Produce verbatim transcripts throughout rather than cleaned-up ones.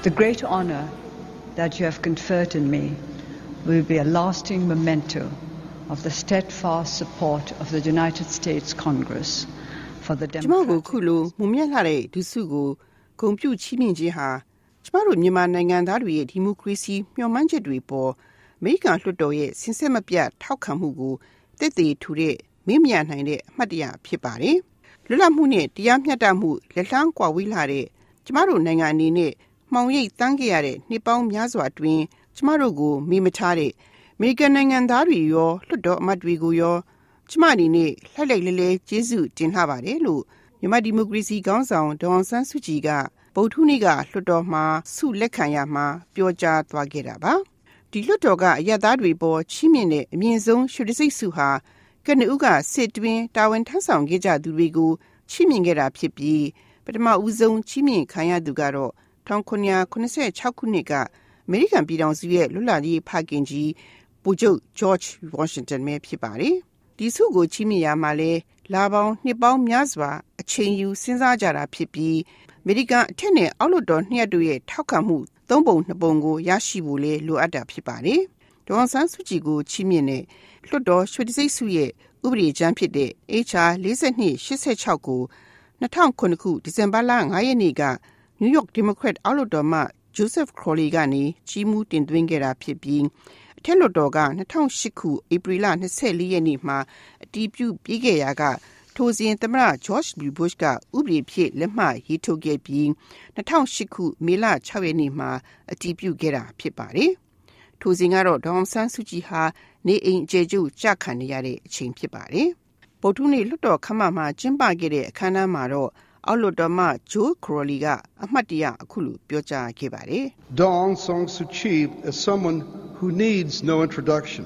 The great honor that you have conferred on me will be a lasting memento of the steadfast support of the United States Congress for the democratic. ကျမကိုခုလိုမမြတ်လှတဲ့ဒုစုကိုဂုဏ်ပြုချီးမြှင့်ခြင်းဟာကျမတို့မြန်မာနိုင်ငံသားတွေရဲ့ဒီမိုကရေစီမျှော်မှန်းချက်တွေပေါ်အမေရိကန်လွှတ်တော်ရဲ့စင်စစ်မပြတ်ထောက်ခံမှုကိုတည်တည်ထူတဲ့မင်းမြန်နိုင်တဲ့အမှတ်တရဖြစ်ပါတယ်။လွတ်လပ်မှုနဲ့တရားမျှတမှုလက်လှမ်းကွာဝေးလာတဲ့ကျမတို့နိုင်ငံအနေနဲ့မှောင်ရိပ်တန်းခဲ့ရတဲ့နှစ်ပေါင်းများစွာအတွင်းကျမတို့ကိုမေ့မထားတဲ့အမေရိကန်နိုင်ငံသားတွေရောလွှတ်တော်အမတ်တွေကိုရောကျမအနေနဲ့လှိုက်လိုက်လဲလဲကျေးဇူးတင်လှပါတယ်လို့မြန်မာဒီမိုကရေစီခေါင်းဆောင်ဒေါ်အောင်ဆန်းစုကြည်ကဗုဒ္ဓဟူးနေ့ကလွှတ်တော်မှာဆုလက်ခံရမှာပြောကြားသွားခဲ့တာပါဒီလွှတ်တော်ကအရပ်သားတွေပေါ်ချီးမြှင့်တဲ့အမြင့်ဆုံးရွှေတံဆိပ်ဆုဟာကနဦးကစစ်တွင်းတာဝန်ထမ်းဆောင်ခဲ့ကြသူတွေကိုချီးမြှင့်ခဲ့တာဖြစ်ပြီးပထမဦးဆုံးချီးမြှင့်ခံရသူကတော့၁၉၇၆ခုနှစ်ကအမေရိကန်ပြည်ထောင်စုရဲ့လွတ်လပ်ရေးဖခင်ကြီးဗိုလ်ချုပ် George Washington ပဲဖြစ်ပါတယ်ဒီဆုကိုချီးမြှင့်ရမှာလဲလာပေါင်းနှစ်ပေါင်းများစွာအချိန်ယူစဉ်းစားကြတာဖြစ်ပြီးအမေရိကန်အထက်နဲ့အောက်လွှတ်တော်နှစ်ရပ်တို့ရဲ့ထောက်ခံမှုသုံးပုံနှစ်ပုံကိုရရှိဖို့လဲလိုအပ်တာဖြစ်ပါတယ်ဒေါ်အောင်ဆန်းစုကြည်ကိုချီးမြှင့်တဲ့လွှတ်တော်ရွှေတံဆိပ်ဆုရဲ့ဥပဒေကြမ်းဖြစ်တဲ့ H R ၄၂၈၆ ကို၂၀၀၇ခုဒီဇင်ဘာလ၅ရက်နေ့က New York Democrat အောက်လွှတ်တော်မှ Joseph Crowley ကနေကြီးမှုတင်သွင်းခဲ့တာဖြစ်ပြီးအထက်လွှတ်တော်က၂၀၀၈ခုဧပြီလ၂၄ရက်နေ့မှာအတည်ပြုပြီးခဲ့ရာကထိုစဉ်သမ္မတ George W. Bush ကဥပဒေဖြစ်လက်မှတ်ရေးထိုးခဲ့ပြီး၂၀၀၈ခုမေလ၆ရက်နေ့မှာအတည်ပြုခဲ့တာဖြစ်ပါတယ်။ထိုစဉ်ကတော့ဒေါ်အောင်ဆန်းစုကြည်ဟာနေအိမ်အကျယ်ချုပ်ကြခံနေရတဲ့အချိန်ဖြစ်ပါတယ်။ဗုဒ္ဓဟူးနေ့လွှတ်တော်ခန်းမမှာကျင်းပခဲ့တဲ့အခမ်းအနားမှာတော့အောက်လွှတ်တော်မှ Joe Crowley ကအမှတ်တရအခုလိုပြောကြားခဲ့ပါတယ်။ Dawn San Suu Kyi is someone who needs no introduction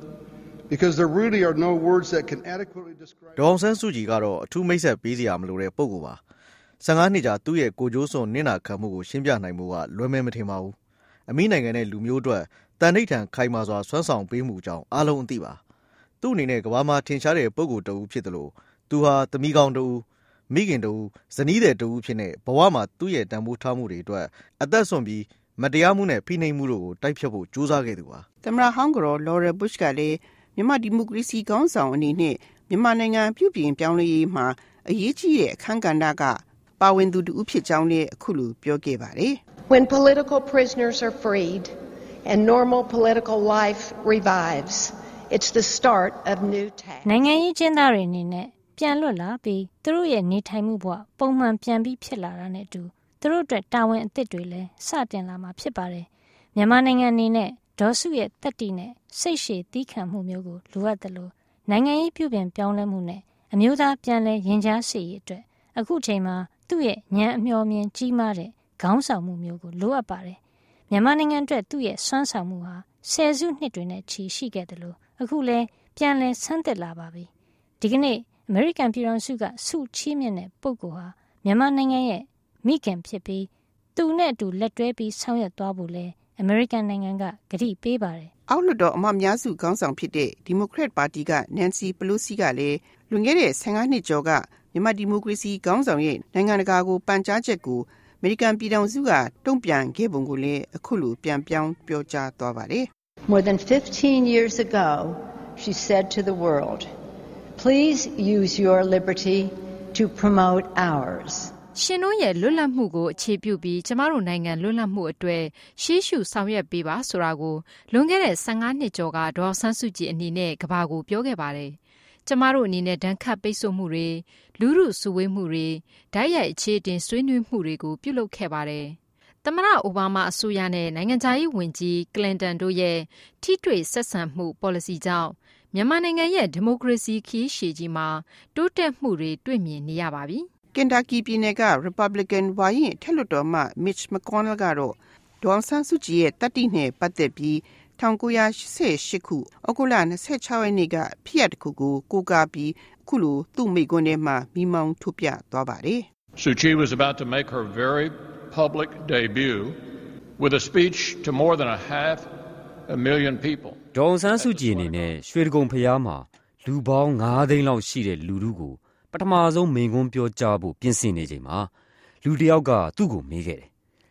because there really are no words that can adequately describe ဒေါ်အောင်ဆန်းစုကြည်ကတော့အထူးမိတ်ဆက်ပေးစရာမလိုတဲ့ပုဂ္ဂိုလ်ပါ။၁၅နှစ်ကြာသူ့ရဲ့ကိုကျိုးစွန်နင့်နာခံမှုကိုရှင်းပြနိုင်မှုကလွယ်မဲမထင်ပါဘူး။အမေနိုင်ငံနဲ့လူမျိုးအတွက်တန်ဋိဌာန်ခိုင်မာစွာဆွမ်းဆောင်ပေးမှုကြောင့်အားလုံးအသိပါ။သူ့အနေနဲ့ကမ္ဘာမှာထင်ရှားတဲ့ပုဂ္ဂိုလ်တဦးဖြစ်တယ်လို့သူဟာသမီးကောင်းတဦးမိခင်တူဇနီးတဲ့တူဖြစ်နေဘဝမှာသူ့ရဲ့တန်ဖိုးထားမှုတွေအတွက်အသက်ဆွန့်ပြီးမတရားမှုနဲ့ဖိနှိပ်မှုတို့ကိုတိုက်ဖြတ်ဖို့ကြိုးစားခဲ့သူပါသမ္မတဟောင်းကတော် Laura Bush ကလည်းမြန်မာဒီမိုကရေစီခေါင်းဆောင်အနေနဲ့မြန်မာနိုင်ငံပြုပြင်ပြောင်းလဲရေးမှာအရေးကြီးတဲ့အခန်းကဏ္ဍကပါဝင်သူတူဖြစ်ကြောင်းလည်းအခုလိုပြောခဲ့ပါတယ် When political prisoners are freed and normal political life revives, it's the start of new tasks. နိုင်ငံရေးကျင်းသားတွေအနေနဲ့ပြန်လွတ်လာပြီးသူတို့ရဲ့နေထိုင်မှုဘဝပုံမှန်ပြန်ပြီးဖြစ်လာတာနဲ့အတူသူတို့အတွက်တာဝန်အသစ်တွေလည်းစတင်လာမှာဖြစ်ပါတယ်။မြန်မာနိုင်ငံအနေနဲ့ဒေါ်စုရဲ့တတ်တည်နဲ့စိတ်ရှည်သီးခံမှုမျိုးကိုလိုအပ်တယ်လို့နိုင်ငံရေးပြုပြင်ပြောင်းလဲမှုနဲ့အမျိုးသားပြန်လဲရင်ကြားစေရေးအတွက်အခုချိန်မှာသူ့ရဲ့ဉာဏ်အမျှော်မြင်ကြီးမားတဲ့ခေါင်းဆောင်မှုမျိုးကိုလိုအပ်ပါတယ်။မြန်မာနိုင်ငံအတွက်သူ့ရဲ့စွမ်းဆောင်မှုဟာဆယ်စုနှစ်တွေနဲ့ချီရှိခဲ့တယ်လို့အခုလဲပြန်လဲဆန်းသက်လာပါပြီ။ဒီကနေ့အမေရိကန်ပြည်ထောင်စုကဆုချီးမြှင့်တဲ့ပုဂ္ဂိုလ်ဟာမြန်မာနိုင်ငံရဲ့မိခင်ဖြစ်ပြီးသူနဲ့အတူလက်တွဲပြီးဆောင်ရွက်သွားဖို့လဲအမေရိကန်နိုင်ငံကကတိပေးပါတယ်။အောက်လွှတ်တော်အမတ်များစုခေါင်းဆောင်ဖြစ်တဲ့ဒီမိုကရက်ပါတီက Nancy Pelosi ကလည်းလွန်ခဲ့တဲ့၁၅နှစ်ကျော်ကမြန်မာဒီမိုကရေစီခေါင်းဆောင်ရဲ့နိုင်ငံတကာကိုပန်ကြားချက်ကိုအမေရိကန်ပြည်ထောင်စုကတုံ့ပြန်ခဲ့ပုံကိုလည်းအခုလိုပြန်ပြောင်းပြောကြားသွားပါတယ်။ More than fifteen years ago, she said to the world,Please use your liberty to promote ours. ရှင်တို့ရဲ့လွတ်လပ်မှုကိုအခြေပြုပြီးကျမတို့နိုင်ငံလွတ်လပ်မှုအတွက်ရှေ့ရှုဆောင်ရွက်ပေးပါဆိုတာကိုလွန်ခဲ့တဲ့၁၅နှစ်ကျော်ကဒေါ်ဆန်းစုကြည်အနေနဲ့ကဘာကိုပြောခဲ့ပါတယ်။ကျမတို့အနေနဲ့ဒဏ်ခတ်ပိတ်ဆို့မှုတွေလူမှုစုဝေးမှုတွေဓာတ်ရိုက်အခြေတင်ဆွေးနွေးမှုတွေကိုပြုလုပ်ခဲ့ပါတယ်။သမ္မတအိုဘားမားအစိုးရနဲ့နိုင်ငံခြားရေးဝန်ကြီးကလင်တန်တို့ရဲ့ထိတွေ့ဆက်ဆံမှု policy ကြောင့်မြန်မာနိုင်ငံရဲ့ဒီမိုကရေစီခရီးရှည်ကြီးမှာတိုးတက်မှုတွေတွေ့မြင်နေရပါပြီ။ Kentucky ပြည်နယ်က Republican ဝါရင့်ထက်လွှတ်တော်မှ Mitch McConnell ကတော့ဒေါ်အောင်ဆန်းစုကြည်ရဲ့တတ်သိနဲ့ပတ်သက်ပြီး၁၉၈၈ခုဩဂုတ်လ၂၆ရက်နေ့ကဖြစ်ရပ်တစ်ခုကိုကိုးကားပြီးအခုလိုသူ့မိန့်ခွန်းထဲမှာမိမောင်းထုတ်ပြသွားပါတယ်။ Suu Kyi was about to make her very public debut with a speech to more than a half a million people. ဒေါ်အောင်ဆန်းစုကြည်အနေနဲ့ရွှေဒဂုံဖျားမှာလူပေါင်း၅သိန်းလောက်ရှိတဲ့လူထုကိုပထမဆုံးမိန့်ခွန်းပြောကြားဖို့ပြင်ဆင်နေချိန်မှာလူတစ်ယောက်ကသူ့ကိုမေးခဲ့တယ်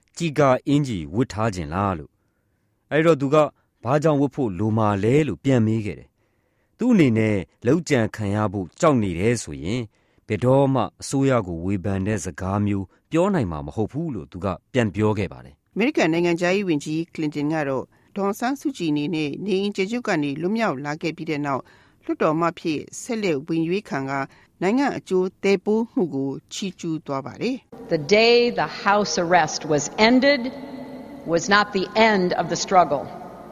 ကြီးကာအင်ကြီးဝတ်ထားခြင်းလားလို့အဲ့တော့သူကဘာကြောင့်ဝတ်ဖို့လိုမာလဲလို့ပြန်မေးခဲ့တယ်သူ့အနေနဲ့လောက်ကြံခံရဖို့ကြောက်နေတယ်ဆိုရင်ဘယ်တော့မှအစိုးရကိုဝေဖန်တဲ့စကားမျိုးပြောနိုင်မှာမဟုတ်ဘူးလို့သူကပြန်ပြောခဲ့ပါတယ်အမေရိကန်နိုင်ငံသားရေးဝန်ကြီးကလင်တန်ကတော့ဒေါ်ဆန်းစုကြည်အနေနဲ့နေအိမ်ကျေကျုပ်ကနေလွတ်မြောက်လာခဲ့ပြီးတဲ့နောက်လွှတ်တော်မှဖြစ်ဆက်လက်ဝင်ရွေးခံကနိုင်ငံအကျိုးတဲပိုးမှုကိုချီးကျူးသွားပါတယ် The day the House arrest was ended was not the end of the struggle.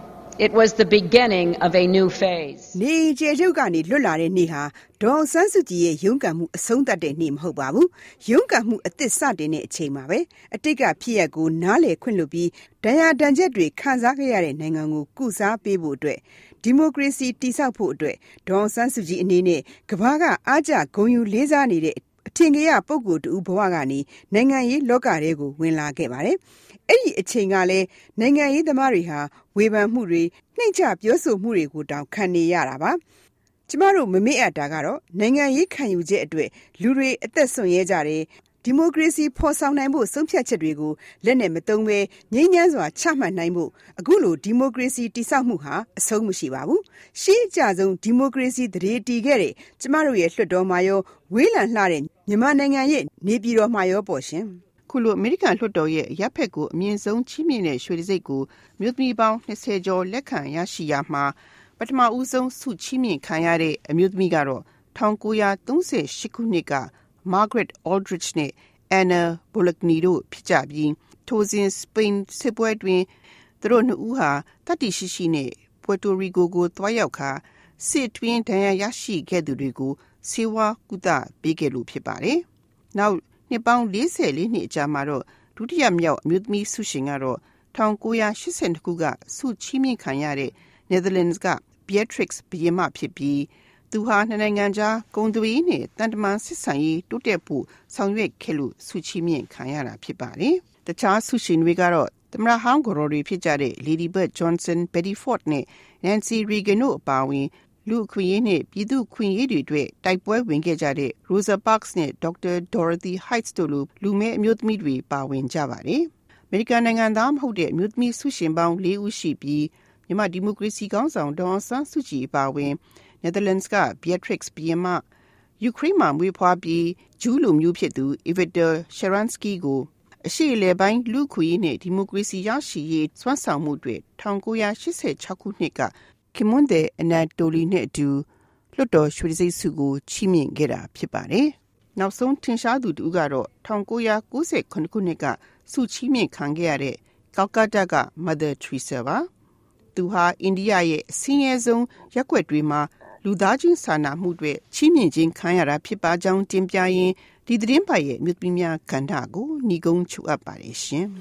It was the beginning of a new phase. နေကျေကျုပ်ကနေလွတ်လာတဲ့နေ့ဟာဒေါ်ဆန်းစုကြည်ရဲ့ရုန်းကန်မှုအဆုံးသတ်တဲ့နေ့မဟုတ်ပါဘူး။ရုန်းကန်မှုအသစ်စတင်တဲ့အချိန်မှာပဲအတိတ်ကဖြစ်ရပ်ကိုနားလည်ခွင့်လွှတ်ပြီးဒဏ်ရာဒဏ်ချက်တွေခံစားခဲ့ရတဲ့နိုင်ငံကိုကုစားပေးဖို့အတွက်ဒီမိုကရေစီတည်ဆောက်ဖို့အတွက်ဒေါ်ဆန်းစုကြည်အနေနဲ့ကမ္ဘာကအားကျဂုဏ်ယူလေးစားနေတဲ့အထင်ကရပုဂ္ဂိုလ်တူဘဝကနေနိုင်ငံရေးလောကထဲကိုဝင်လာခဲ့ပါတယ်။အဲ့ဒီအချိန်ကလည်းနိုင်ငံရေးသမားတွေဟာဝေဖန်မှုတွေနှိမ့်ချပြောဆိုမှုတွေကိုတောင်ခံနေရတာပါ။ကျမတို့မမေ့အပ်တာကတော့နိုင်ငံရေးခံယူချက်အတွက်လူတွေအသက်ဆွန့်ရဲကြတယ်ဒီမိုကရေစီဖော်ဆောင်နိုင်ဖို့ဆုံးဖြတ်ချက်တွေကိုလက်နဲ့မသုံးဘဲငြိမ်းချမ်းစွာချမှတ်နိုင်ဖို့အခုလိုဒီမိုကရေစီတည်ဆောက်မှုဟာအဆုံးမရှိပါဘူး။ရှေးအကြဆုံးဒီမိုကရေစီတည်တည်ခဲ့တဲ့ကျမတို့ရဲ့လွှတ်တော်မှာရောဝေးလံလှတဲ့မြန်မာနိုင်ငံရဲ့နေပြည်တော်မှာရောပေါ့ရှင်။ခုလိုအမေရိကန်လွှတ်တော်ရဲ့ရပ်ဖက်ကိုအမြင့်ဆုံးချီးမြှင့်တဲ့ရွှေတံဆိပ်ကိုမြို့သမီးပေါင်းနှစ်ဆယ်ကျော်လက်ခံရရှိရမှာပထမဦးဆုံးဆုချီးမြှင့်ခံရတဲ့အမျိုးသမီးကတော့၁၉၃၈ခုနှစ်ကMargaret Aldrich နဲ့ Anna Bologna တို့ဖြစ်ကြပြီးထိုစဉ်စပိန်စစ်ပွဲတွင်သူတို့နှစ်ဦးဟာတတိရှိရှိနဲ့ပွယ်တိုရီကိုကိုသွားရောက်ခါစစ်တွင်းဒဏ်ရာရရှိခဲ့သူတွေကိုဆေးဝါးကုသပေးခဲ့လို့ဖြစ်ပါတယ်။နောက်နှစ်ပေါင်း၄၄နှစ်အကြာမှာတော့ဒုတိယမြောက်အမျိုးသမီးဆုရှင်ကတော့၁၉၈၂ခုကဆုချီးမြှင့်ခံရတဲ့ Netherlands က Beatrix ဘုရင်မဖြစ်ပြီးသူဟာနိုင်ငံခြားကုန်သွယ်ရေးနဲ့တန်တမာစစ်ဆန်ရေးတိုးတက်ဖို့ဆောင်ရွက်ခဲ့လို့ဆုချီးမြှင့်ခံရတာဖြစ်ပါတယ်။တခြားဆုရှင်တွေကတော့သမ္မတဟောင်းကိုရိုတွေဖြစ်ကြတဲ့ Lady Bird Johnson, Betty Ford နဲ့ Nancy Reagan တို့အပါအဝင်လူအခွင့်အရေးနဲ့ပြည်သူ့ခွင့်ရေးတွေအတွက်တိုက်ပွဲဝင်ခဲ့ကြတဲ့ Rosa Parks နဲ့ Doctor Dorothy Heights တို့လိုလူမဲအမျိုးသမီးတွေပါဝင်ကြပါတယ်။အမေရိကန်နိုင်ငံသားမဟုတ်တဲ့အမျိုးသမီးဆုရှင်ပေါင်း၄ဦးရှိပြီးမြန်မာဒီမိုကရေစီခေါင်းဆောင်ဒေါ်အောင်ဆန်းစုကြည်ပါဝင်Netherlands က Beatrix ဘုရင်မယူကရိန်းမှာမွေးဖွားပြီးဂျူးလူမျိုးဖြစ်သူ Evita Sharansky ကိုအရှေ့အလယ်ပိုင်းလူခွေးနဲ့ဒီမိုကရေစီရရှိရေးစွမ်းဆောင်မှုတွေ၁၉၈၆ခုနှစ်ကခင်မွန်းတဲ့အနာတိုလီနဲ့အတူလွှတ်တော်ရွှေတံဆိပ်ဆုကိုချီးမြှင့်ခဲ့တာဖြစ်ပါတယ်။နောက်ဆုံးထင်ရှားသူတူကတော့၁၉၉၇ခုနှစ်ကဆုချီးမြှင့်ခံခဲ့ရတဲ့ကာလကတ္တာက Mother Teresa ပါ။သူဟာအိန္ဒိယရဲ့အဆင်းရဲဆုံးရပ်ကွက်တွေမှာလူသားချင်းစာနာမှုတွေချီးမြှင့်ခြင်းခံရတာဖြစ်ပါကြောင်းတင်ပြရင်းဒီသတင်းပတ်ရဲ့မြို့သမီးများကဏ္ဍကိုညီကုန်းချူအပ်ပါတယ်ရှင်။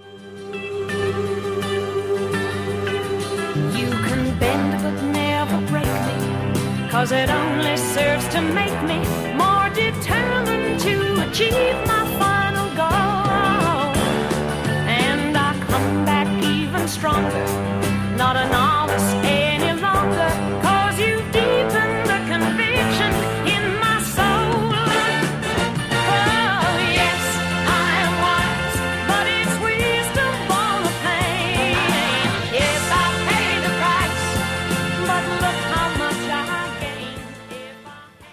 You can bend but never break me cause it only serves to make me more determined to achieve my final goal and I come back even stronger